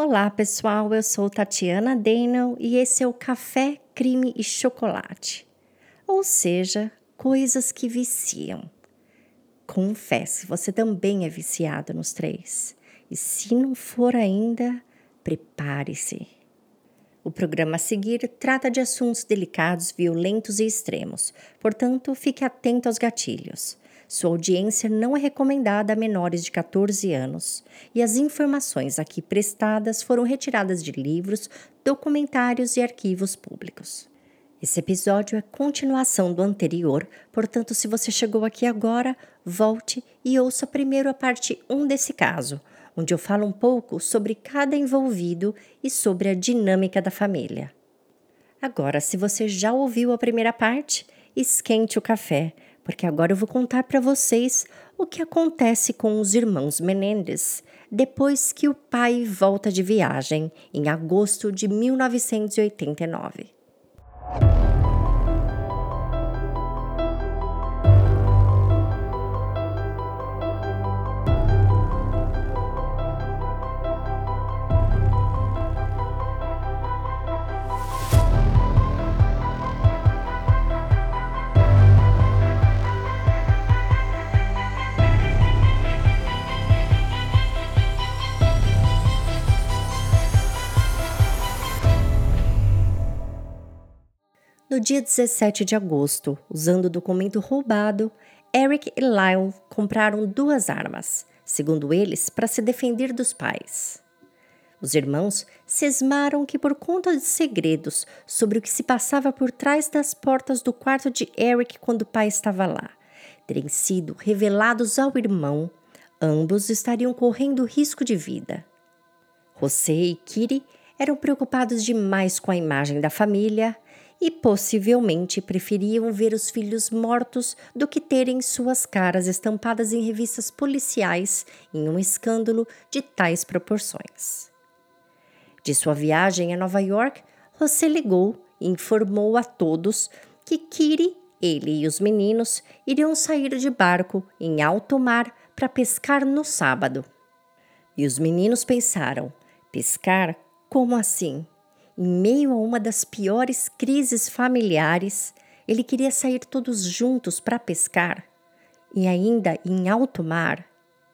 Olá, pessoal, eu sou Tatiana Daniel e esse é o Café, Crime e Chocolate. Ou seja, coisas que viciam. Confesse, você também é viciado nos três. E se não for ainda, prepare-se. O programa a seguir trata de assuntos delicados, violentos e extremos, portanto, fique atento aos gatilhos. Sua audiência não é recomendada a menores de 14 anos e as informações aqui prestadas foram retiradas de livros, documentários e arquivos públicos. Esse episódio é continuação do anterior, portanto, se você chegou aqui agora, volte e ouça primeiro a parte 1 desse caso, onde eu falo um pouco sobre cada envolvido e sobre a dinâmica da família. Agora, se você já ouviu a primeira parte, esquente o café, porque agora eu vou contar para vocês o que acontece com os irmãos Menendez depois que o pai volta de viagem em agosto de 1989. No dia 17 de agosto, usando o documento roubado, Eric e Lyle compraram 2 armas, segundo eles, para se defender dos pais. Os irmãos cismaram que, por conta de segredos sobre o que se passava por trás das portas do quarto de Eric quando o pai estava lá, terem sido revelados ao irmão, ambos estariam correndo risco de vida. José e Kitty eram preocupados demais com a imagem da família e possivelmente preferiam ver os filhos mortos do que terem suas caras estampadas em revistas policiais em um escândalo de tais proporções. De sua viagem a Nova York, José ligou e informou a todos que Kitty, ele e os meninos iriam sair de barco em alto mar para pescar no sábado. E os meninos pensaram: pescar? Como assim? Em meio a uma das piores crises familiares, ele queria sair todos juntos para pescar, e ainda em alto mar.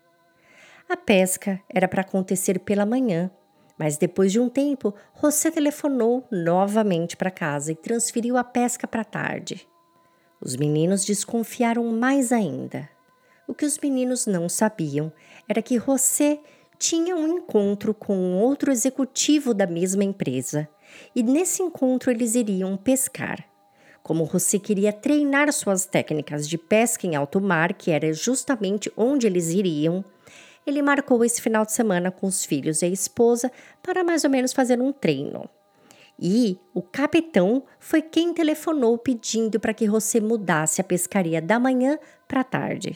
A pesca era para acontecer pela manhã, mas depois de um tempo, José telefonou novamente para casa e transferiu a pesca para a tarde. Os meninos desconfiaram mais ainda. O que os meninos não sabiam era que José tinha um encontro com outro executivo da mesma empresa, e nesse encontro eles iriam pescar. Como José queria treinar suas técnicas de pesca em alto mar, que era justamente onde eles iriam, ele marcou esse final de semana com os filhos e a esposa para mais ou menos fazer um treino. E o capitão foi quem telefonou pedindo para que José mudasse a pescaria da manhã para a tarde.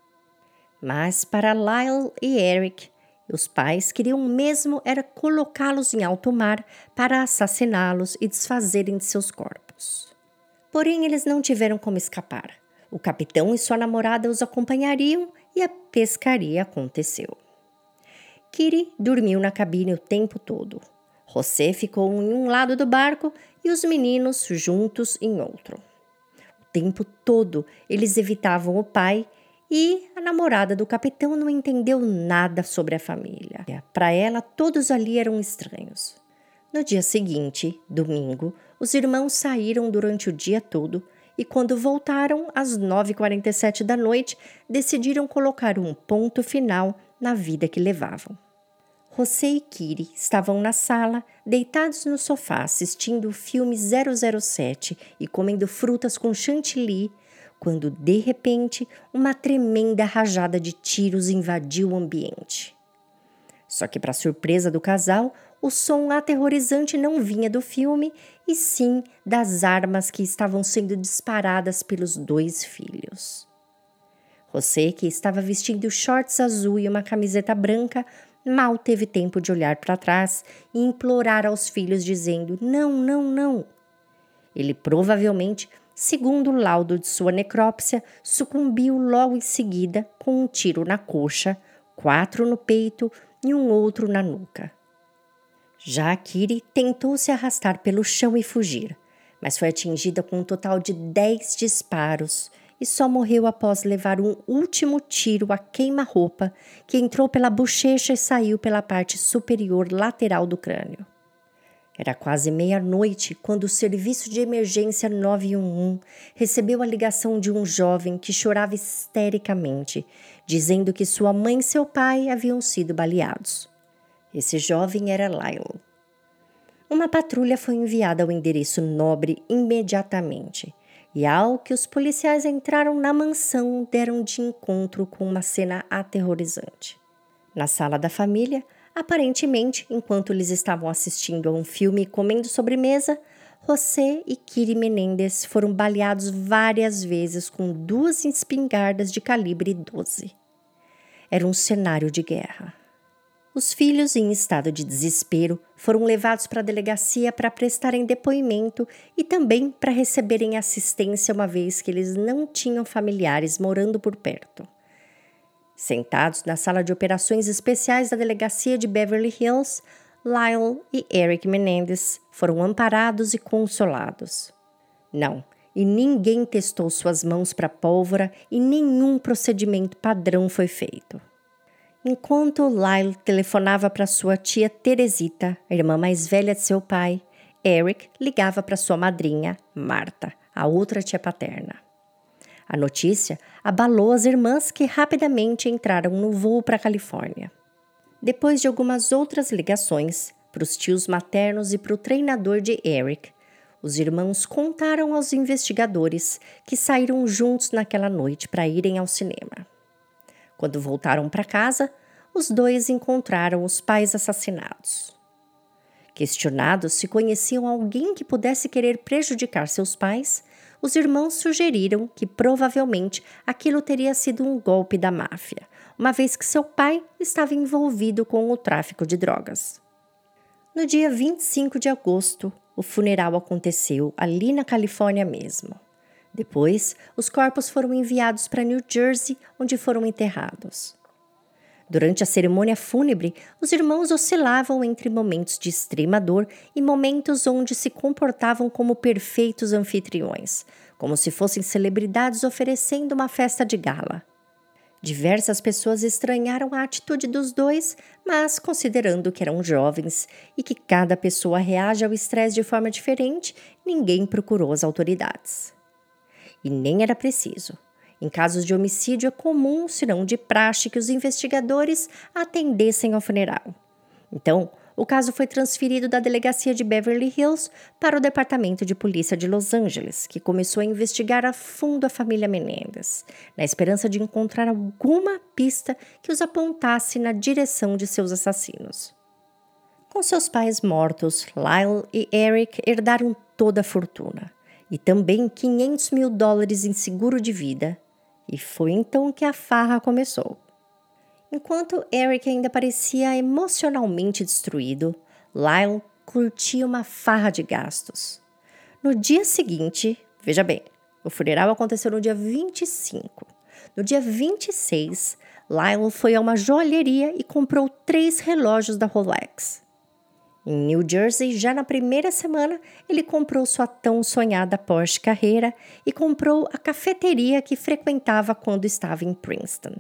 Mas para Lyle e Eric, os pais queriam mesmo era colocá-los em alto mar para assassiná-los e desfazerem de seus corpos. Porém, eles não tiveram como escapar. O capitão e sua namorada os acompanhariam e a pescaria aconteceu. Kitty dormiu na cabine o tempo todo. José ficou em um lado do barco e os meninos juntos em outro. O tempo todo eles evitavam o pai e a namorada do capitão não entendeu nada sobre a família. Para ela, todos ali eram estranhos. No dia seguinte, domingo, os irmãos saíram durante o dia todo e quando voltaram, às 9h47 da noite, decidiram colocar um ponto final na vida que levavam. José e Kitty estavam na sala, deitados no sofá, assistindo o filme 007 e comendo frutas com chantilly, quando, de repente, uma tremenda rajada de tiros invadiu o ambiente. Só que, para surpresa do casal, o som aterrorizante não vinha do filme, e sim das armas que estavam sendo disparadas pelos 2 filhos. José, que estava vestindo shorts azul e uma camiseta branca, mal teve tempo de olhar para trás e implorar aos filhos dizendo: "Não, não, não". Ele provavelmente, segundo o laudo de sua necrópsia, sucumbiu logo em seguida com um tiro na coxa, 4 no peito e um outro na nuca. Já a Kitty tentou se arrastar pelo chão e fugir, mas foi atingida com um total de 10 disparos e só morreu após levar um último tiro a queima-roupa que entrou pela bochecha e saiu pela parte superior lateral do crânio. Era quase meia-noite quando o serviço de emergência 911 recebeu a ligação de um jovem que chorava histericamente, dizendo que sua mãe e seu pai haviam sido baleados. Esse jovem era Lyle. Uma patrulha foi enviada ao endereço nobre imediatamente, e ao que os policiais entraram na mansão, deram de encontro com uma cena aterrorizante. Na sala da família, aparentemente, enquanto eles estavam assistindo a um filme e comendo sobremesa, José e Kitty Menendez foram baleados várias vezes com 2 espingardas de calibre 12. Era um cenário de guerra. Os filhos, em estado de desespero, foram levados para a delegacia para prestarem depoimento e também para receberem assistência, uma vez que eles não tinham familiares morando por perto. Sentados na sala de operações especiais da delegacia de Beverly Hills, Lyle e Eric Menendez foram amparados e consolados. Não, e ninguém testou suas mãos para pólvora e nenhum procedimento padrão foi feito. Enquanto Lyle telefonava para sua tia Teresita, a irmã mais velha de seu pai, Eric ligava para sua madrinha, Marta, a outra tia paterna. A notícia abalou as irmãs, que rapidamente entraram no voo para a Califórnia. Depois de algumas outras ligações, para os tios maternos e para o treinador de Eric, os irmãos contaram aos investigadores que saíram juntos naquela noite para irem ao cinema. Quando voltaram para casa, os dois encontraram os pais assassinados. Questionados se conheciam alguém que pudesse querer prejudicar seus pais, os irmãos sugeriram que provavelmente aquilo teria sido um golpe da máfia, uma vez que seu pai estava envolvido com o tráfico de drogas. No dia 25 de agosto, o funeral aconteceu ali na Califórnia mesmo. Depois, os corpos foram enviados para New Jersey, onde foram enterrados. Durante a cerimônia fúnebre, os irmãos oscilavam entre momentos de extrema dor e momentos onde se comportavam como perfeitos anfitriões, como se fossem celebridades oferecendo uma festa de gala. Diversas pessoas estranharam a atitude dos dois, mas considerando que eram jovens e que cada pessoa reage ao estresse de forma diferente, ninguém procurou as autoridades. E nem era preciso. Em casos de homicídio é comum, se não de praxe, que os investigadores atendessem ao funeral. Então, o caso foi transferido da delegacia de Beverly Hills para o Departamento de Polícia de Los Angeles, que começou a investigar a fundo a família Menendez, na esperança de encontrar alguma pista que os apontasse na direção de seus assassinos. Com seus pais mortos, Lyle e Eric herdaram toda a fortuna e também $500 mil em seguro de vida. E foi então que a farra começou. Enquanto Eric ainda parecia emocionalmente destruído, Lyle curtia uma farra de gastos. No dia seguinte, veja bem, o funeral aconteceu no dia 25. No dia 26, Lyle foi a uma joalheria e comprou 3 relógios da Rolex. Em New Jersey, já na primeira semana, ele comprou sua tão sonhada Porsche Carrera e comprou a cafeteria que frequentava quando estava em Princeton.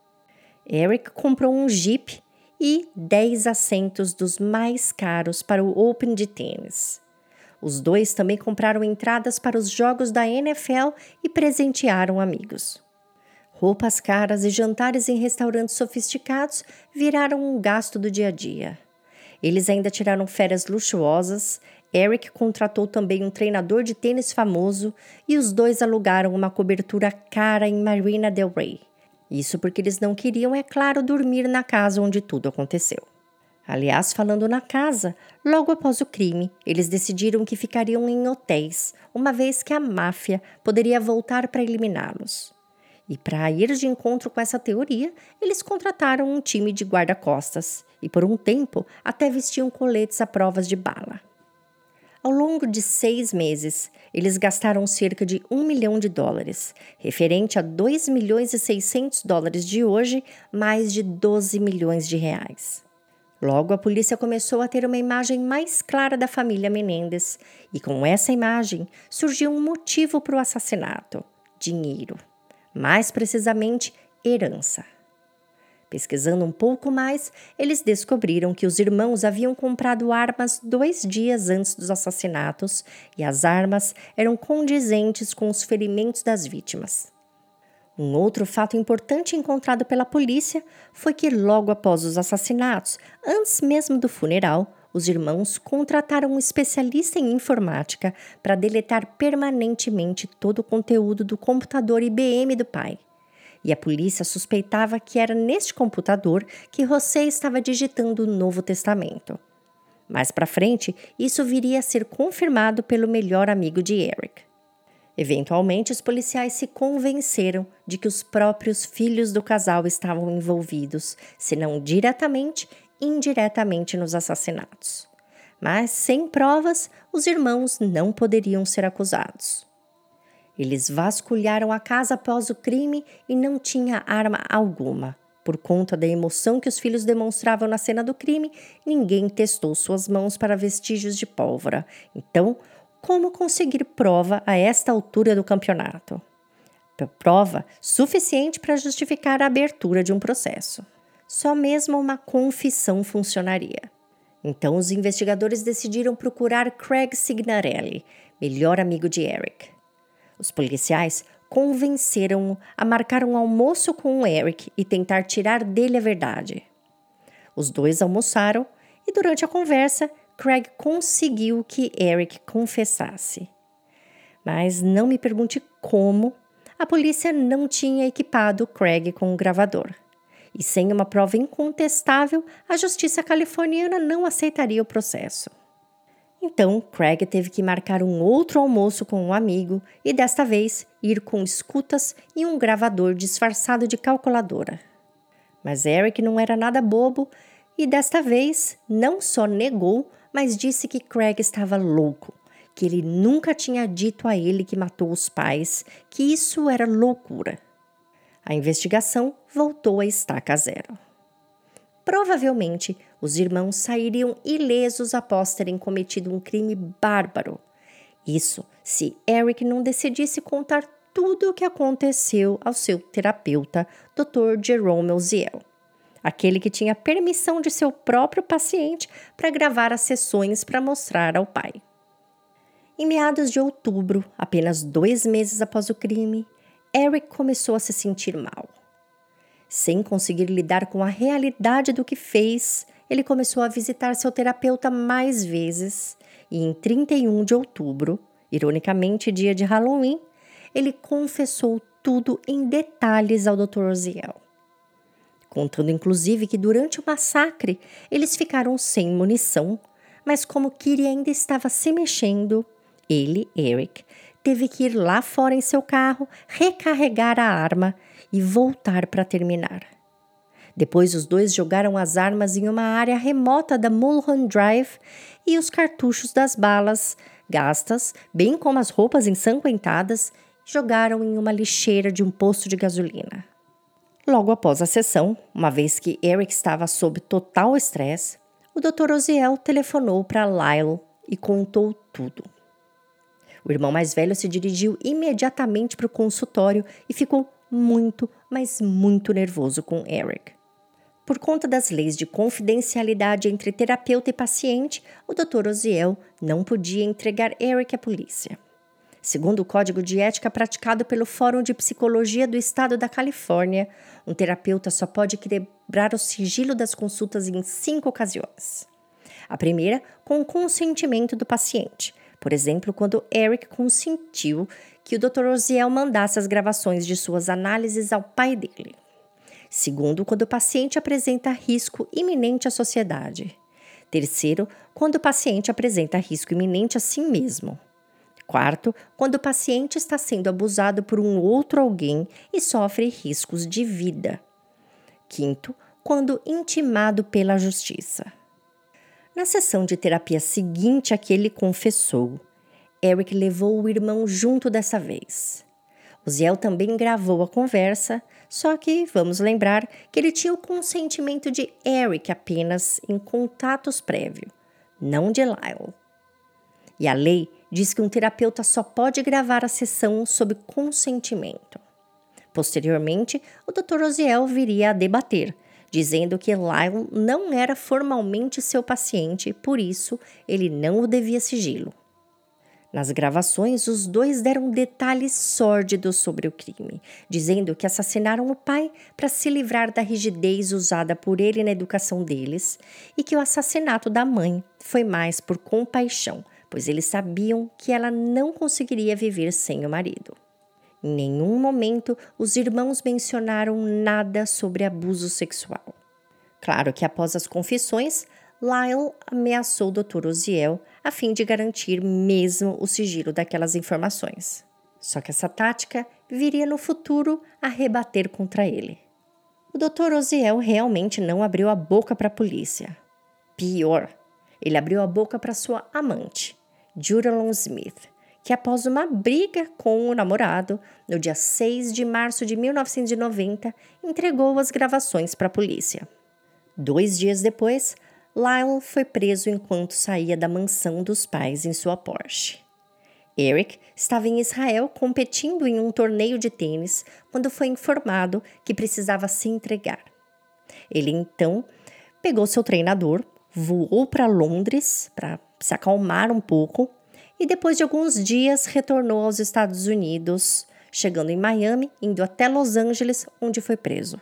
Eric comprou um Jeep e 10 assentos dos mais caros para o Open de tênis. Os dois também compraram entradas para os jogos da NFL e presentearam amigos. Roupas caras e jantares em restaurantes sofisticados viraram um gasto do dia a dia. Eles ainda tiraram férias luxuosas, Eric contratou também um treinador de tênis famoso e os dois alugaram uma cobertura cara em Marina del Rey. Isso porque eles não queriam, é claro, dormir na casa onde tudo aconteceu. Aliás, falando na casa, logo após o crime, eles decidiram que ficariam em hotéis, uma vez que a máfia poderia voltar para eliminá-los. E para ir de encontro com essa teoria, eles contrataram um time de guarda-costas e, por um tempo, até vestiam coletes à prova de bala. Ao longo de 6 meses, eles gastaram cerca de $1 milhão, referente a $2.600.000 de hoje, mais de 12 milhões de reais. Logo, a polícia começou a ter uma imagem mais clara da família Menendez, e com essa imagem surgiu um motivo para o assassinato: dinheiro. Mais precisamente, herança. Pesquisando um pouco mais, eles descobriram que os irmãos haviam comprado armas 2 dias antes dos assassinatos e as armas eram condizentes com os ferimentos das vítimas. Um outro fato importante encontrado pela polícia foi que logo após os assassinatos, antes mesmo do funeral, os irmãos contrataram um especialista em informática para deletar permanentemente todo o conteúdo do computador IBM do pai. E a polícia suspeitava que era neste computador que José estava digitando o Novo Testamento. Mais para frente, isso viria a ser confirmado pelo melhor amigo de Eric. Eventualmente, os policiais se convenceram de que os próprios filhos do casal estavam envolvidos, se não diretamente, indiretamente nos assassinatos. Mas, sem provas, os irmãos não poderiam ser acusados. Eles vasculharam a casa após o crime e não tinha arma alguma. Por conta da emoção que os filhos demonstravam na cena do crime, ninguém testou suas mãos para vestígios de pólvora. Então, como conseguir prova a esta altura do campeonato? Prova suficiente para justificar a abertura de um processo. Só mesmo uma confissão funcionaria. Então, os investigadores decidiram procurar Craig Signarelli, melhor amigo de Eric. Os policiais convenceram-o a marcar um almoço com o Eric e tentar tirar dele a verdade. Os dois almoçaram e, durante a conversa, Craig conseguiu que Eric confessasse. Mas não me pergunte como, a polícia não tinha equipado Craig com um gravador. E sem uma prova incontestável, a justiça californiana não aceitaria o processo. Então, Craig teve que marcar um outro almoço com um amigo e, desta vez, ir com escutas e um gravador disfarçado de calculadora. Mas Eric não era nada bobo e, desta vez, não só negou, mas disse que Craig estava louco, que ele nunca tinha dito a ele que matou os pais, que isso era loucura. A investigação voltou à estaca zero. Provavelmente, os irmãos sairiam ilesos após terem cometido um crime bárbaro. Isso se Eric não decidisse contar tudo o que aconteceu ao seu terapeuta, Dr. Jerome Uziel, aquele que tinha permissão de seu próprio paciente para gravar as sessões para mostrar ao pai. Em meados de outubro, apenas 2 meses após o crime, Eric começou a se sentir mal. Sem conseguir lidar com a realidade do que fez, ele começou a visitar seu terapeuta mais vezes e em 31 de outubro, ironicamente dia de Halloween, ele confessou tudo em detalhes ao Dr. Uziel. Contando inclusive que durante o massacre eles ficaram sem munição, mas como Kitty ainda estava se mexendo, ele, Eric, teve que ir lá fora em seu carro, recarregar a arma e voltar para terminar. Depois os dois jogaram as armas em uma área remota da Mulholland Drive e os cartuchos das balas gastas, bem como as roupas ensanguentadas, jogaram em uma lixeira de um posto de gasolina. Logo após a sessão, uma vez que Eric estava sob total estresse, o Dr. Uziel telefonou para Lyle e contou tudo. O irmão mais velho se dirigiu imediatamente para o consultório e ficou muito, mas muito nervoso com Eric. Por conta das leis de confidencialidade entre terapeuta e paciente, o Dr. Uziel não podia entregar Eric à polícia. Segundo o código de ética praticado pelo Fórum de Psicologia do Estado da Califórnia, um terapeuta só pode quebrar o sigilo das consultas em 5 ocasiões. A primeira, com o consentimento do paciente. Por exemplo, quando Eric consentiu que o Dr. Uziel mandasse as gravações de suas análises ao pai dele. Segundo, quando o paciente apresenta risco iminente à sociedade. Terceiro, quando o paciente apresenta risco iminente a si mesmo. Quarto, quando o paciente está sendo abusado por um outro alguém e sofre riscos de vida. Quinto, quando intimado pela justiça. Na sessão de terapia seguinte a que ele confessou, Eric levou o irmão junto dessa vez. Uziel também gravou a conversa, Só que vamos lembrar que ele tinha o consentimento de Eric apenas em contatos prévios, não de Lyle. E a lei diz que um terapeuta só pode gravar a sessão sob consentimento. Posteriormente, o Dr. Oziel viria a debater, dizendo que Lyle não era formalmente seu paciente e, por isso, ele não o devia sigilo. Nas gravações, os dois deram detalhes sórdidos sobre o crime, dizendo que assassinaram o pai para se livrar da rigidez usada por ele na educação deles e que o assassinato da mãe foi mais por compaixão, pois eles sabiam que ela não conseguiria viver sem o marido. Em nenhum momento os irmãos mencionaram nada sobre abuso sexual. Claro que após as confissões, Lyle ameaçou o Dr. Oziel a fim de garantir mesmo o sigilo daquelas informações. Só que essa tática viria no futuro a rebater contra ele. O Dr. Oziel realmente não abriu a boca para a polícia. Pior, ele abriu a boca para sua amante, Judalyn Smith, que após uma briga com o namorado, no dia 6 de março de 1990, entregou as gravações para a polícia. 2 dias depois, Lyle foi preso enquanto saía da mansão dos pais em sua Porsche. Eric estava em Israel competindo em um torneio de tênis quando foi informado que precisava se entregar. Ele então pegou seu treinador, voou para Londres para se acalmar um pouco e depois de alguns dias retornou aos Estados Unidos, chegando em Miami, indo até Los Angeles, onde foi preso.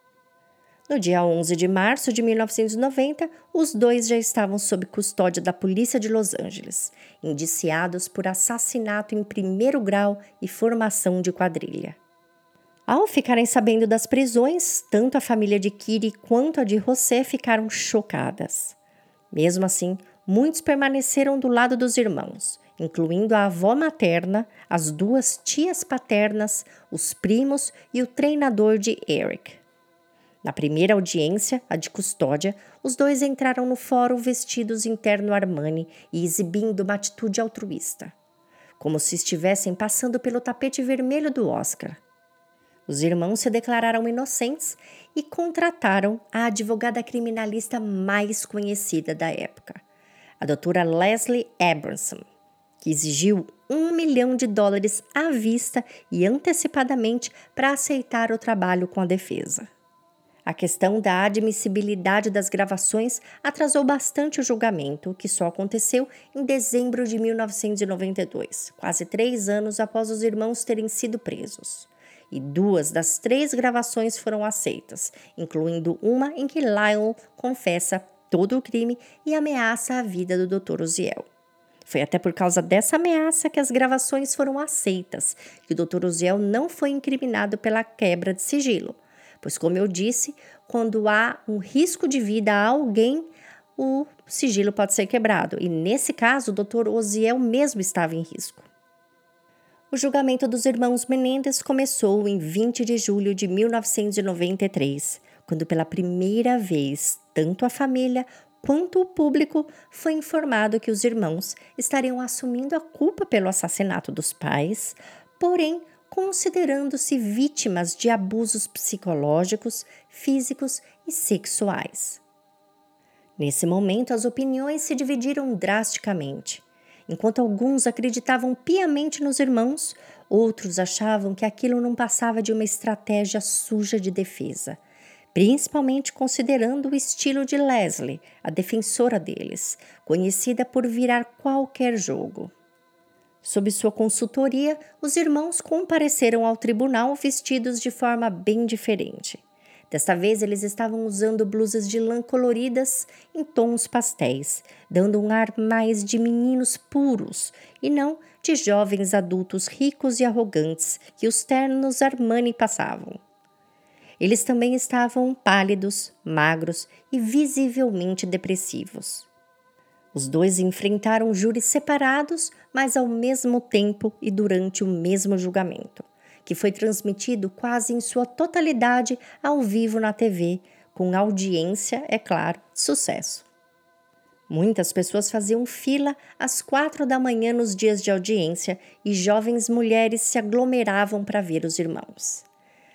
No dia 11 de março de 1990, os dois já estavam sob custódia da polícia de Los Angeles, indiciados por assassinato em primeiro grau e formação de quadrilha. Ao ficarem sabendo das prisões, tanto a família de Kitty quanto a de José ficaram chocadas. Mesmo assim, muitos permaneceram do lado dos irmãos, incluindo a avó materna, as 2 tias paternas, os primos e o treinador de Eric. Na primeira audiência, a de custódia, os dois entraram no fórum vestidos em terno Armani e exibindo uma atitude altruísta, como se estivessem passando pelo tapete vermelho do Oscar. Os irmãos se declararam inocentes e contrataram a advogada criminalista mais conhecida da época, a doutora Leslie Abramson, que exigiu $1 milhão à vista e antecipadamente para aceitar o trabalho com a defesa. A questão da admissibilidade das gravações atrasou bastante o julgamento, que só aconteceu em dezembro de 1992, quase 3 anos após os irmãos terem sido presos. E 2 das 3 gravações foram aceitas, incluindo uma em que Lyle confessa todo o crime e ameaça a vida do Dr. Oziel. Foi até por causa dessa ameaça que as gravações foram aceitas, que o Dr. Oziel não foi incriminado pela quebra de sigilo. Pois, como eu disse, quando há um risco de vida a alguém, o sigilo pode ser quebrado. E, nesse caso, o Dr. Oziel mesmo estava em risco. O julgamento dos irmãos Menendez começou em 20 de julho de 1993, quando pela primeira vez, tanto a família quanto o público foi informado que os irmãos estariam assumindo a culpa pelo assassinato dos pais, porém, considerando-se vítimas de abusos psicológicos, físicos e sexuais. Nesse momento, as opiniões se dividiram drasticamente. Enquanto alguns acreditavam piamente nos irmãos, outros achavam que aquilo não passava de uma estratégia suja de defesa, principalmente considerando o estilo de Leslie, a defensora deles, conhecida por virar qualquer jogo. Sob sua consultoria, os irmãos compareceram ao tribunal vestidos de forma bem diferente. Desta vez, eles estavam usando blusas de lã coloridas em tons pastéis, dando um ar mais de meninos puros e não de jovens adultos ricos e arrogantes que os ternos Armani passavam. Eles também estavam pálidos, magros e visivelmente depressivos. Os dois enfrentaram júris separados, mas ao mesmo tempo e durante o mesmo julgamento, que foi transmitido quase em sua totalidade ao vivo na TV, com audiência, é claro, de sucesso. Muitas pessoas faziam fila às 4 da manhã nos dias de audiência e jovens mulheres se aglomeravam para ver os irmãos.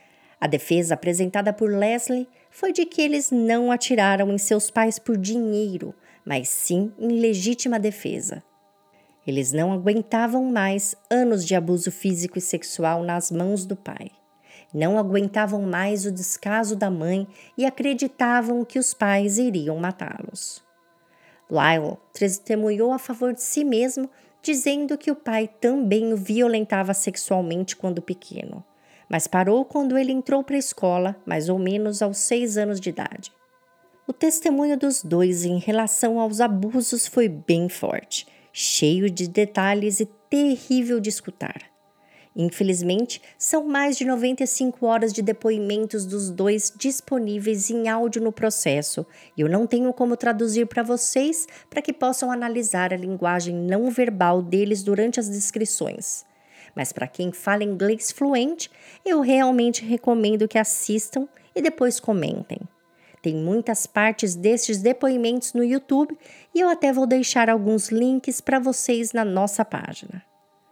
A defesa apresentada por Leslie foi de que eles não atiraram em seus pais por dinheiro, mas sim em legítima defesa. Eles não aguentavam mais anos de abuso físico e sexual nas mãos do pai. Não aguentavam mais o descaso da mãe e acreditavam que os pais iriam matá-los. Lyle testemunhou a favor de si mesmo, dizendo que o pai também o violentava sexualmente quando pequeno, mas parou quando ele entrou para a escola, mais ou menos aos 6 anos de idade. O testemunho dos dois em relação aos abusos foi bem forte, cheio de detalhes e terrível de escutar. Infelizmente, são mais de 95 horas de depoimentos dos dois disponíveis em áudio no processo e eu não tenho como traduzir para vocês para que possam analisar a linguagem não verbal deles durante as descrições. Mas para quem fala inglês fluente, eu realmente recomendo que assistam e depois comentem. Tem muitas partes destes depoimentos no YouTube e eu até vou deixar alguns links para vocês na nossa página.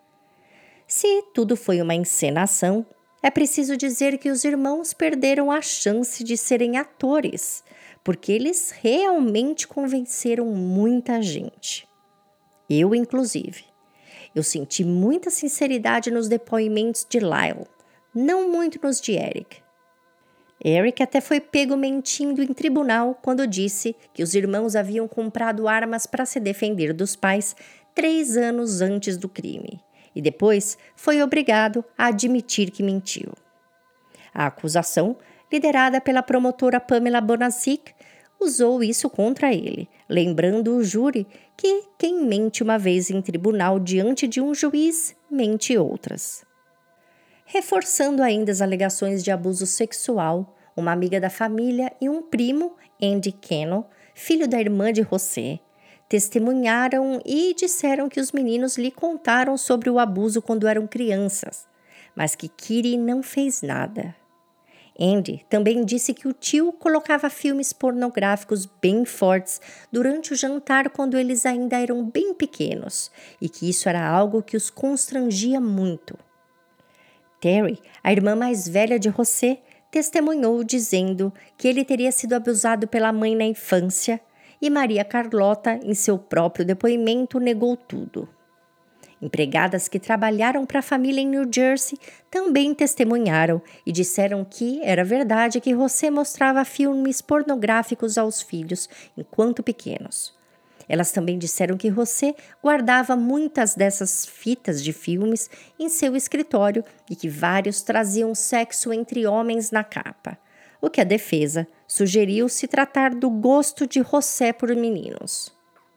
Se tudo foi uma encenação, é preciso dizer que os irmãos perderam a chance de serem atores, porque eles realmente convenceram muita gente. Eu, inclusive. Eu senti muita sinceridade nos depoimentos de Lyle, não muito nos de Eric. Eric até foi pego mentindo em tribunal quando disse que os irmãos haviam comprado armas para se defender dos pais 3 anos antes do crime. E depois foi obrigado a admitir que mentiu. A acusação, liderada pela promotora Pamela Bonacic, usou isso contra ele, lembrando o júri que quem mente uma vez em tribunal diante de um juiz, mente outras. Reforçando ainda as alegações de abuso sexual, uma amiga da família e um primo, Andy Cannon, filho da irmã de José, testemunharam e disseram que os meninos lhe contaram sobre o abuso quando eram crianças, mas que Kitty não fez nada. Andy também disse que o tio colocava filmes pornográficos bem fortes durante o jantar quando eles ainda eram bem pequenos e que isso era algo que os constrangia muito. Terry, a irmã mais velha de José, testemunhou dizendo que ele teria sido abusado pela mãe na infância e Maria Carlota, em seu próprio depoimento, negou tudo. Empregadas que trabalharam para a família em New Jersey também testemunharam e disseram que era verdade que José mostrava filmes pornográficos aos filhos enquanto pequenos. Elas também disseram que José guardava muitas dessas fitas de filmes em seu escritório e que vários traziam sexo entre homens na capa, o que a defesa sugeriu se tratar do gosto de José por meninos.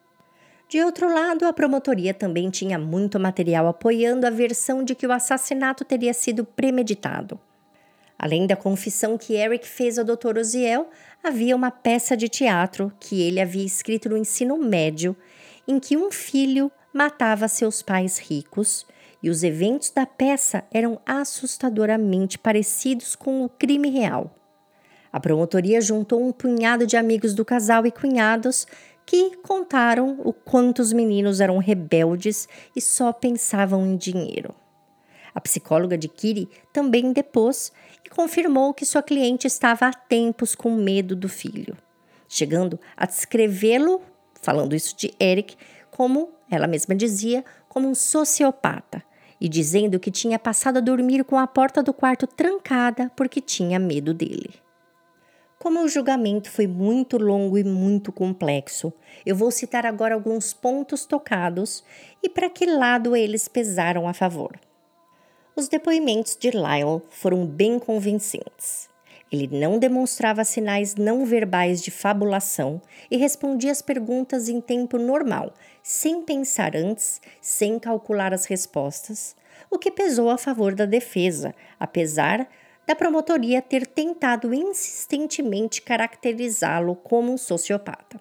De outro lado, a promotoria também tinha muito material apoiando a versão de que o assassinato teria sido premeditado. Além da confissão que Eric fez ao Dr. Oziel, havia uma peça de teatro que ele havia escrito no ensino médio, em que um filho matava seus pais ricos, e os eventos da peça eram assustadoramente parecidos com o crime real. A promotoria juntou um punhado de amigos do casal e cunhados que contaram o quanto os meninos eram rebeldes e só pensavam em dinheiro. A psicóloga de Kitty também depôs e confirmou que sua cliente estava há tempos com medo do filho, chegando a descrevê-lo, falando isso de Eric, como ela mesma dizia, como um sociopata, e dizendo que tinha passado a dormir com a porta do quarto trancada porque tinha medo dele. Como o julgamento foi muito longo e muito complexo, eu vou citar agora alguns pontos tocados e para que lado eles pesaram a favor. Os depoimentos de Lyle foram bem convincentes. Ele não demonstrava sinais não verbais de fabulação e respondia as perguntas em tempo normal, sem pensar antes, sem calcular as respostas, o que pesou a favor da defesa, apesar da promotoria ter tentado insistentemente caracterizá-lo como um sociopata.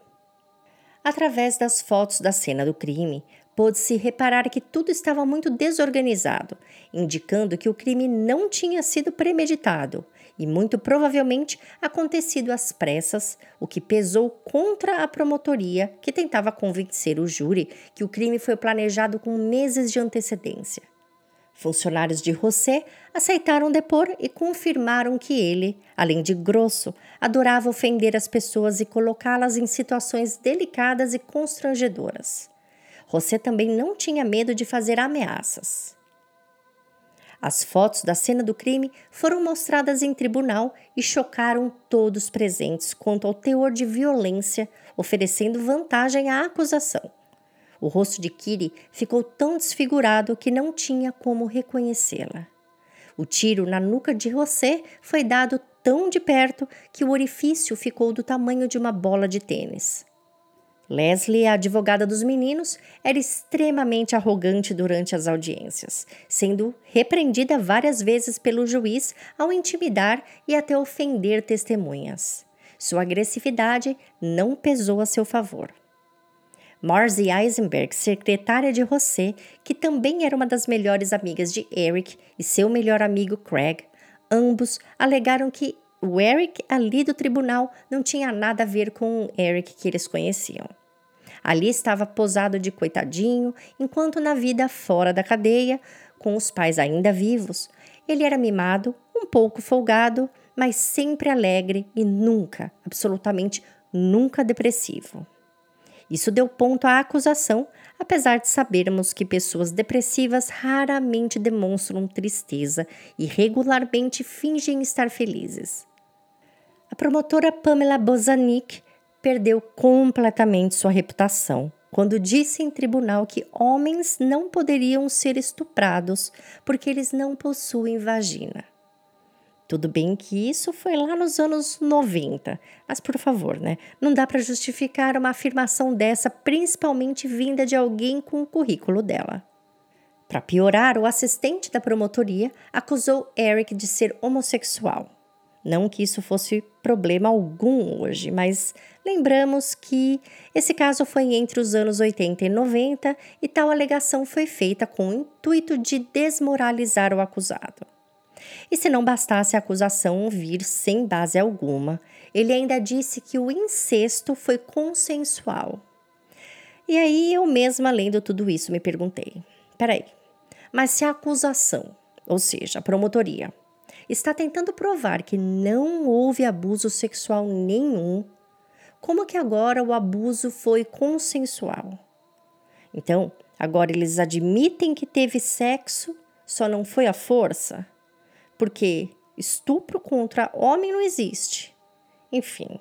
Através das fotos da cena do crime, pôde-se reparar que tudo estava muito desorganizado, indicando que o crime não tinha sido premeditado e muito provavelmente acontecido às pressas, o que pesou contra a promotoria, que tentava convencer o júri que o crime foi planejado com meses de antecedência. Funcionários de José aceitaram depor e confirmaram que ele, além de grosso, adorava ofender as pessoas e colocá-las em situações delicadas e constrangedoras. José também não tinha medo de fazer ameaças. As fotos da cena do crime foram mostradas em tribunal e chocaram todos presentes quanto ao teor de violência, oferecendo vantagem à acusação. O rosto de Kitty ficou tão desfigurado que não tinha como reconhecê-la. O tiro na nuca de José foi dado tão de perto que o orifício ficou do tamanho de uma bola de tênis. Leslie, a advogada dos meninos, era extremamente arrogante durante as audiências, sendo repreendida várias vezes pelo juiz ao intimidar e até ofender testemunhas. Sua agressividade não pesou a seu favor. Marcy Eisenberg, secretária de José, que também era uma das melhores amigas de Eric, e seu melhor amigo Craig, ambos alegaram que o Eric ali do tribunal não tinha nada a ver com o Eric que eles conheciam. Ali estava posado de coitadinho, enquanto na vida fora da cadeia, com os pais ainda vivos, ele era mimado, um pouco folgado, mas sempre alegre e nunca, absolutamente nunca depressivo. Isso deu ponto à acusação, apesar de sabermos que pessoas depressivas raramente demonstram tristeza e regularmente fingem estar felizes. A promotora Pamela Bozanic perdeu completamente sua reputação quando disse em tribunal que homens não poderiam ser estuprados porque eles não possuem vagina. Tudo bem que isso foi lá nos anos 90, mas por favor, não dá para justificar uma afirmação dessa, principalmente vinda de alguém com o currículo dela. Para piorar, o assistente da promotoria acusou Eric de ser homossexual. Não que isso fosse problema algum hoje, mas lembramos que esse caso foi entre os anos 80 e 90 e tal alegação foi feita com o intuito de desmoralizar o acusado. E se não bastasse a acusação vir sem base alguma, ele ainda disse que o incesto foi consensual. E aí eu mesma, lendo tudo isso, me perguntei, peraí, mas se a acusação, ou seja, a promotoria, está tentando provar que não houve abuso sexual nenhum, como que agora o abuso foi consensual? Então, agora eles admitem que teve sexo, só não foi à força? Porque estupro contra homem não existe. Enfim,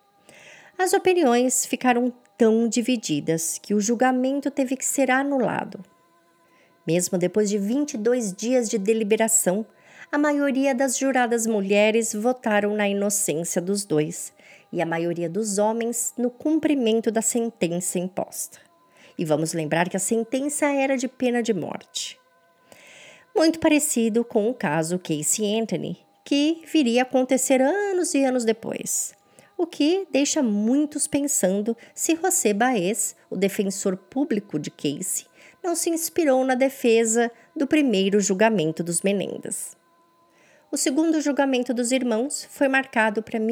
as opiniões ficaram tão divididas que o julgamento teve que ser anulado. Mesmo depois de 22 dias de deliberação, a maioria das juradas mulheres votaram na inocência dos dois e a maioria dos homens no cumprimento da sentença imposta. E vamos lembrar que a sentença era de pena de morte. Muito parecido com o caso Casey Anthony, que viria a acontecer anos e anos depois. O que deixa muitos pensando se José Baez, o defensor público de Casey, não se inspirou na defesa do primeiro julgamento dos Menendez. O segundo julgamento dos irmãos foi marcado para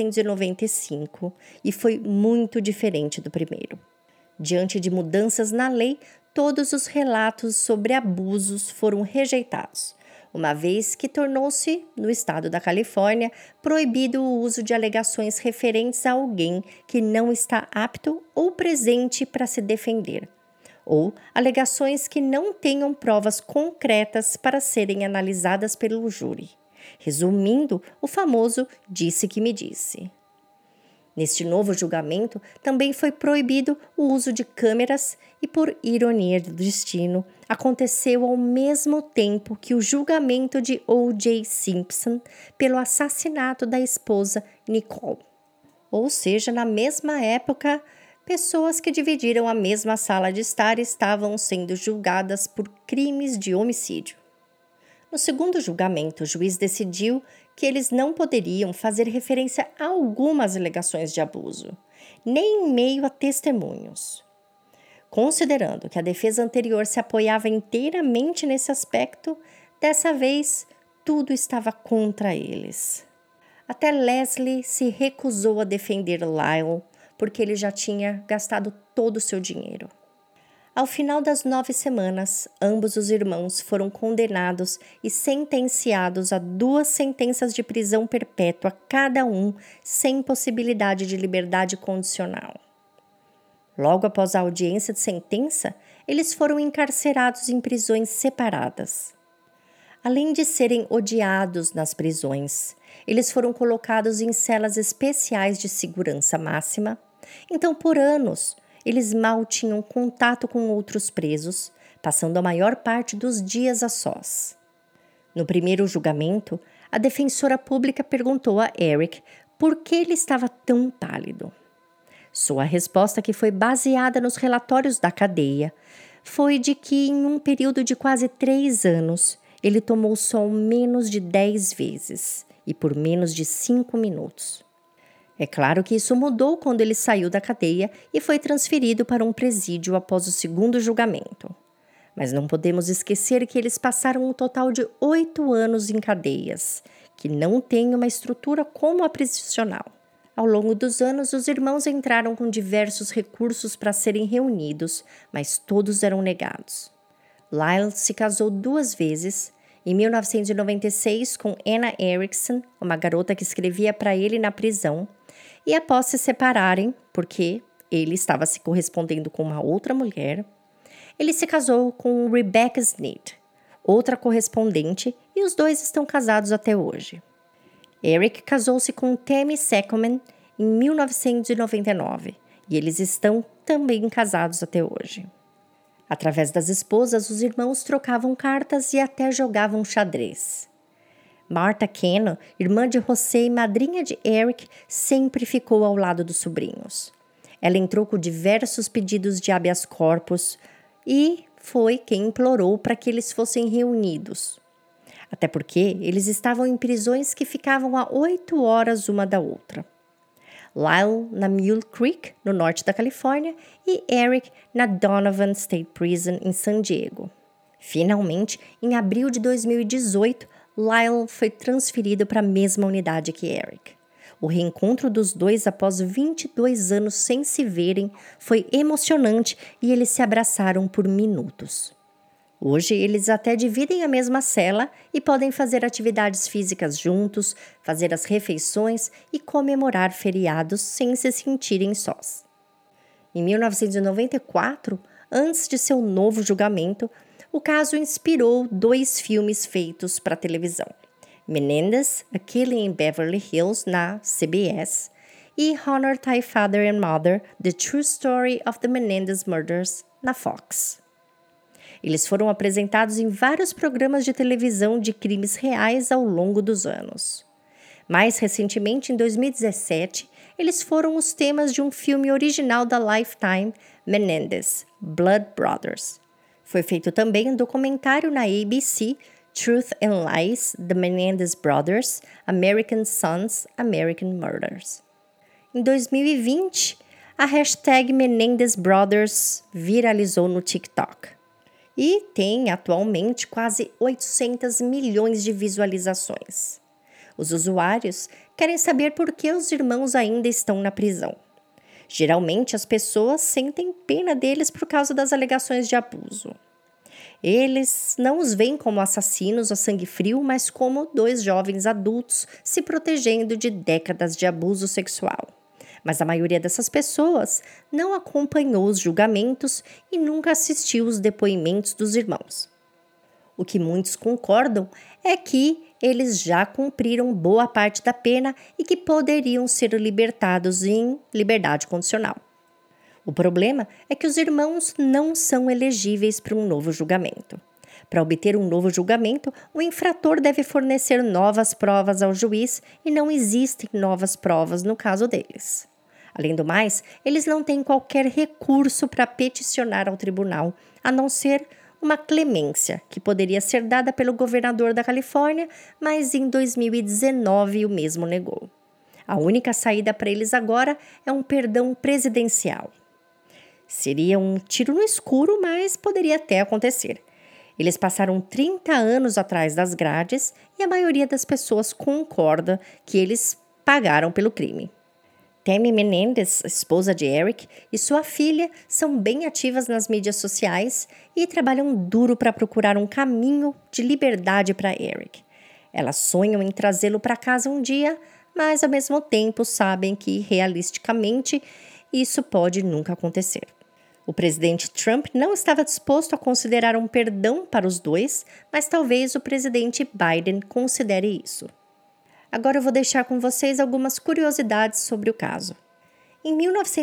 1995 e foi muito diferente do primeiro. Diante de mudanças na lei, todos os relatos sobre abusos foram rejeitados, uma vez que tornou-se, no estado da Califórnia, proibido o uso de alegações referentes a alguém que não está apto ou presente para se defender, ou alegações que não tenham provas concretas para serem analisadas pelo júri. Resumindo, o famoso disse que me disse. Neste novo julgamento, também foi proibido o uso de câmeras e, por ironia do destino, aconteceu ao mesmo tempo que o julgamento de O.J. Simpson pelo assassinato da esposa Nicole. Ou seja, na mesma época, pessoas que dividiram a mesma sala de estar estavam sendo julgadas por crimes de homicídio. No segundo julgamento, o juiz decidiu que eles não poderiam fazer referência a algumas alegações de abuso, nem em meio a testemunhos. Considerando que a defesa anterior se apoiava inteiramente nesse aspecto, dessa vez tudo estava contra eles. Até Leslie se recusou a defender Lyle porque ele já tinha gastado todo o seu dinheiro. Ao final das 9 semanas, ambos os irmãos foram condenados e sentenciados a 2 sentenças de prisão perpétua cada um, sem possibilidade de liberdade condicional. Logo após a audiência de sentença, eles foram encarcerados em prisões separadas. Além de serem odiados nas prisões, eles foram colocados em celas especiais de segurança máxima. Então, por anos, eles mal tinham contato com outros presos, passando a maior parte dos dias a sós. No primeiro julgamento, a defensora pública perguntou a Eric por que ele estava tão pálido. Sua resposta, que foi baseada nos relatórios da cadeia, foi de que em um período de quase 3 anos, ele tomou sol menos de 10 vezes e por menos de 5 minutos. É claro que isso mudou quando ele saiu da cadeia e foi transferido para um presídio após o segundo julgamento. Mas não podemos esquecer que eles passaram um total de 8 anos em cadeias, que não têm uma estrutura como a prisional. Ao longo dos anos, os irmãos entraram com diversos recursos para serem reunidos, mas todos eram negados. Lyle se casou 2 vezes, em 1996 com Anna Erickson, uma garota que escrevia para ele na prisão, e após se separarem, porque ele estava se correspondendo com uma outra mulher, ele se casou com Rebecca Sneed, outra correspondente, e os dois estão casados até hoje. Eric casou-se com Tammy Seckelman em 1999 e eles estão também casados até hoje. Através das esposas, os irmãos trocavam cartas e até jogavam xadrez. Martha Cannon, irmã de José e madrinha de Eric, sempre ficou ao lado dos sobrinhos. Ela entrou com diversos pedidos de habeas corpus e foi quem implorou para que eles fossem reunidos. Até porque eles estavam em prisões que ficavam a 8 horas uma da outra. Lyle na Mule Creek, no norte da Califórnia, e Eric na Donovan State Prison, em San Diego. Finalmente, em abril de 2018, Lyle foi transferido para a mesma unidade que Eric. O reencontro dos dois após 22 anos sem se verem foi emocionante e eles se abraçaram por minutos. Hoje, eles até dividem a mesma cela e podem fazer atividades físicas juntos, fazer as refeições e comemorar feriados sem se sentirem sós. Em 1994, antes de seu novo julgamento, o caso inspirou 2 filmes feitos para televisão. Menendez, A Killing in Beverly Hills, na CBS, e Honor Thy Father and Mother, The True Story of the Menendez Murders, na Fox. Eles foram apresentados em vários programas de televisão de crimes reais ao longo dos anos. Mais recentemente, em 2017, eles foram os temas de um filme original da Lifetime, Menendez, Blood Brothers. Foi feito também um documentário na ABC, Truth and Lies, The Menendez Brothers, American Sons, American Murders. Em 2020, a hashtag Menendez Brothers viralizou no TikTok e tem atualmente quase 800 milhões de visualizações. Os usuários querem saber por que os irmãos ainda estão na prisão. Geralmente, as pessoas sentem pena deles por causa das alegações de abuso. Eles não os veem como assassinos a sangue frio, mas como 2 jovens adultos se protegendo de décadas de abuso sexual. Mas a maioria dessas pessoas não acompanhou os julgamentos e nunca assistiu os depoimentos dos irmãos. O que muitos concordam é que eles já cumpriram boa parte da pena e que poderiam ser libertados em liberdade condicional. O problema é que os irmãos não são elegíveis para um novo julgamento. Para obter um novo julgamento, o infrator deve fornecer novas provas ao juiz e não existem novas provas no caso deles. Além do mais, eles não têm qualquer recurso para peticionar ao tribunal, a não ser uma clemência, que poderia ser dada pelo governador da Califórnia, mas em 2019 o mesmo negou. A única saída para eles agora é um perdão presidencial. Seria um tiro no escuro, mas poderia até acontecer. Eles passaram 30 anos atrás das grades e a maioria das pessoas concorda que eles pagaram pelo crime. Tammy Menendez, esposa de Eric, e sua filha são bem ativas nas mídias sociais e trabalham duro para procurar um caminho de liberdade para Eric. Elas sonham em trazê-lo para casa um dia, mas ao mesmo tempo sabem que, realisticamente, isso pode nunca acontecer. O presidente Trump não estava disposto a considerar um perdão para os dois, mas talvez o presidente Biden considere isso. Agora eu vou deixar com vocês algumas curiosidades sobre o caso. Em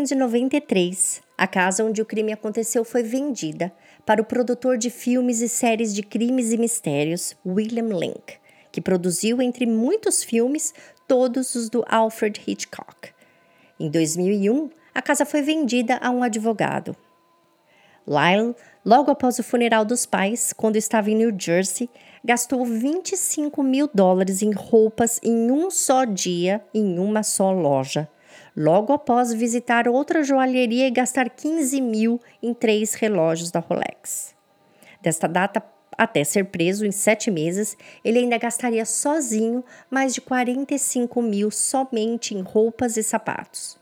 1993, a casa onde o crime aconteceu foi vendida para o produtor de filmes e séries de crimes e mistérios, William Link, que produziu, entre muitos filmes, todos os do Alfred Hitchcock. Em 2001, a casa foi vendida a um advogado. Lyle, logo após o funeral dos pais, quando estava em New Jersey, gastou $25 mil em roupas em um só dia, em uma só loja. Logo após visitar outra joalheria e gastar $15 mil em 3 relógios da Rolex. Desta data até ser preso em 7 meses, ele ainda gastaria sozinho mais de $45 mil somente em roupas e sapatos.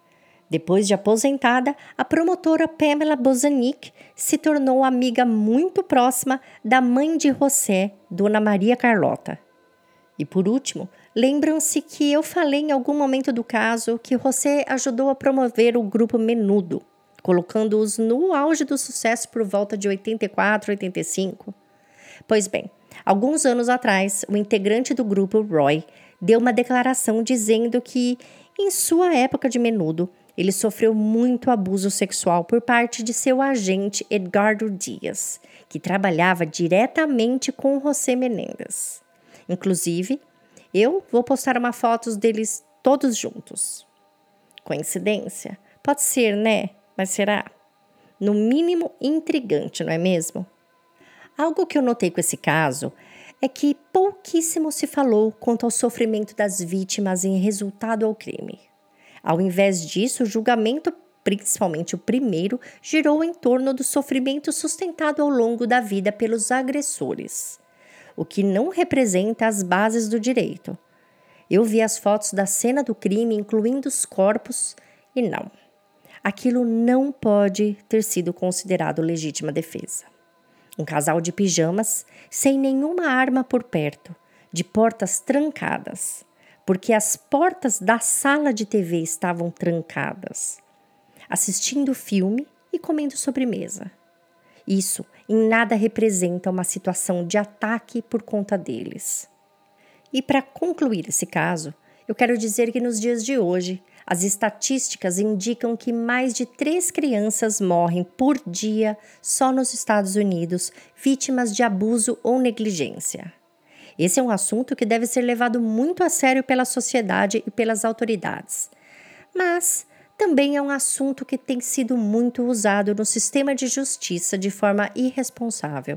Depois de aposentada, a promotora Pamela Bozanic se tornou amiga muito próxima da mãe de José, Dona Maria Carlota. E por último, lembram-se que eu falei em algum momento do caso que José ajudou a promover o grupo Menudo, colocando-os no auge do sucesso por volta de 84, 85. Pois bem, alguns anos atrás, o integrante do grupo, Roy, deu uma declaração dizendo que, em sua época de Menudo, ele sofreu muito abuso sexual por parte de seu agente Edgardo Dias, que trabalhava diretamente com José Menendez. Inclusive, eu vou postar uma foto deles todos juntos. Coincidência? Pode ser, né? Mas será? No mínimo intrigante, não é mesmo? Algo que eu notei com esse caso é que pouquíssimo se falou quanto ao sofrimento das vítimas em resultado ao crime. Ao invés disso, o julgamento, principalmente o primeiro, girou em torno do sofrimento sustentado ao longo da vida pelos agressores, o que não representa as bases do direito. Eu vi as fotos da cena do crime, incluindo os corpos, e não. Aquilo não pode ter sido considerado legítima defesa. Um casal de pijamas, sem nenhuma arma por perto, de portas trancadas, porque as portas da sala de TV estavam trancadas, assistindo filme e comendo sobremesa. Isso em nada representa uma situação de ataque por conta deles. E para concluir esse caso, eu quero dizer que nos dias de hoje, as estatísticas indicam que mais de 3 crianças morrem por dia só nos Estados Unidos, vítimas de abuso ou negligência. Esse é um assunto que deve ser levado muito a sério pela sociedade e pelas autoridades. Mas também é um assunto que tem sido muito usado no sistema de justiça de forma irresponsável.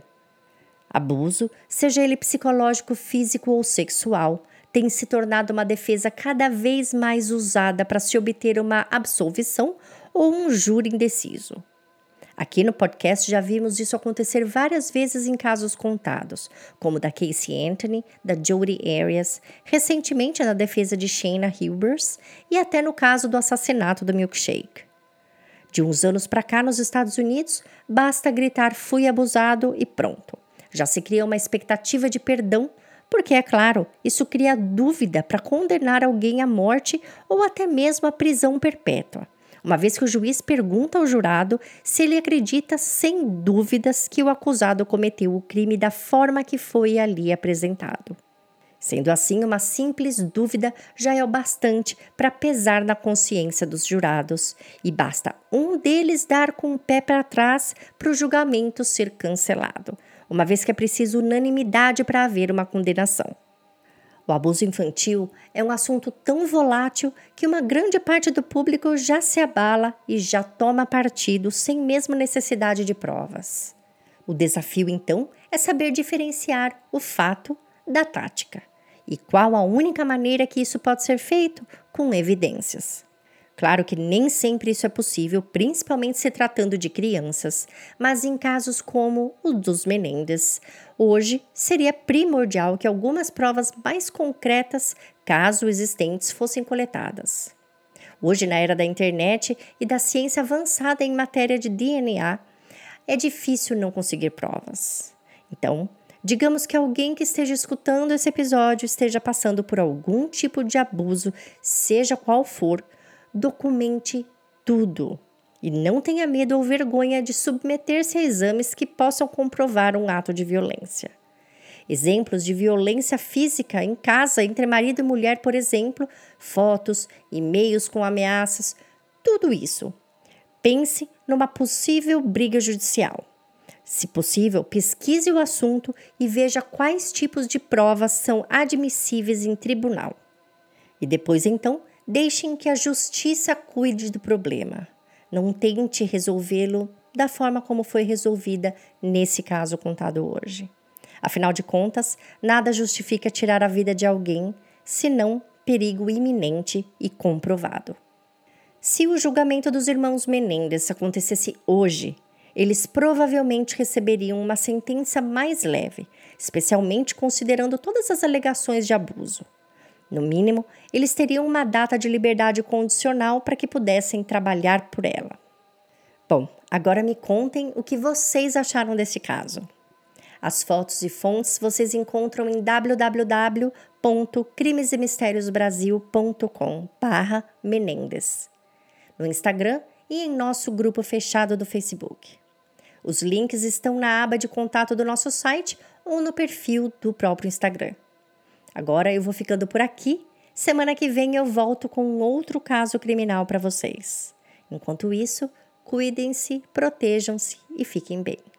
Abuso, seja ele psicológico, físico ou sexual, tem se tornado uma defesa cada vez mais usada para se obter uma absolvição ou um júri indeciso. Aqui no podcast já vimos isso acontecer várias vezes em casos contados, como da Casey Anthony, da Jodi Arias, recentemente na defesa de Shayna Hubers e até no caso do assassinato do Milkshake. De uns anos para cá, nos Estados Unidos, basta gritar "fui abusado" e pronto. Já se cria uma expectativa de perdão, porque, é claro, isso cria dúvida para condenar alguém à morte ou até mesmo à prisão perpétua, uma vez que o juiz pergunta ao jurado se ele acredita sem dúvidas que o acusado cometeu o crime da forma que foi ali apresentado. Sendo assim, uma simples dúvida já é o bastante para pesar na consciência dos jurados, e basta um deles dar com o pé para trás para o julgamento ser cancelado, uma vez que é preciso unanimidade para haver uma condenação. O abuso infantil é um assunto tão volátil que uma grande parte do público já se abala e já toma partido sem mesmo necessidade de provas. O desafio, então, é saber diferenciar o fato da tática. E qual a única maneira que isso pode ser feito? Com evidências. Claro que nem sempre isso é possível, principalmente se tratando de crianças, mas em casos como o dos Menendez, hoje seria primordial que algumas provas mais concretas, caso existentes, fossem coletadas. Hoje, na era da internet e da ciência avançada em matéria de DNA, é difícil não conseguir provas. Então, digamos que alguém que esteja escutando esse episódio esteja passando por algum tipo de abuso, seja qual for, documente tudo. E não tenha medo ou vergonha de submeter-se a exames que possam comprovar um ato de violência. Exemplos de violência física em casa entre marido e mulher, por exemplo, fotos, e-mails com ameaças, tudo isso. Pense numa possível briga judicial. Se possível, pesquise o assunto e veja quais tipos de provas são admissíveis em tribunal. E depois, então, deixem que a justiça cuide do problema. Não tente resolvê-lo da forma como foi resolvida nesse caso contado hoje. Afinal de contas, nada justifica tirar a vida de alguém, senão perigo iminente e comprovado. Se o julgamento dos irmãos Menendez acontecesse hoje, eles provavelmente receberiam uma sentença mais leve, especialmente considerando todas as alegações de abuso. No mínimo, eles teriam uma data de liberdade condicional para que pudessem trabalhar por ela. Bom, agora me contem o que vocês acharam desse caso. As fotos e fontes vocês encontram em www.crimesemistériosbrasil.com/Menendez, no Instagram e em nosso grupo fechado do Facebook. Os links estão na aba de contato do nosso site ou no perfil do próprio Instagram. Agora eu vou ficando por aqui. Semana que vem eu volto com outro caso criminal para vocês. Enquanto isso, cuidem-se, protejam-se e fiquem bem.